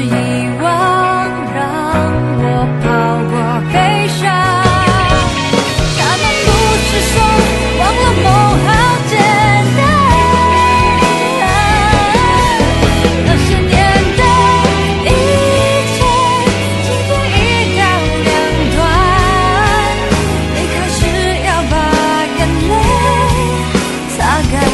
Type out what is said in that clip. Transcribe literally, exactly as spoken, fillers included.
遗忘让我跑过悲伤。他们不是说忘了梦好简单，那些年的一切轻轻一刀两断，你开始要把眼泪擦干。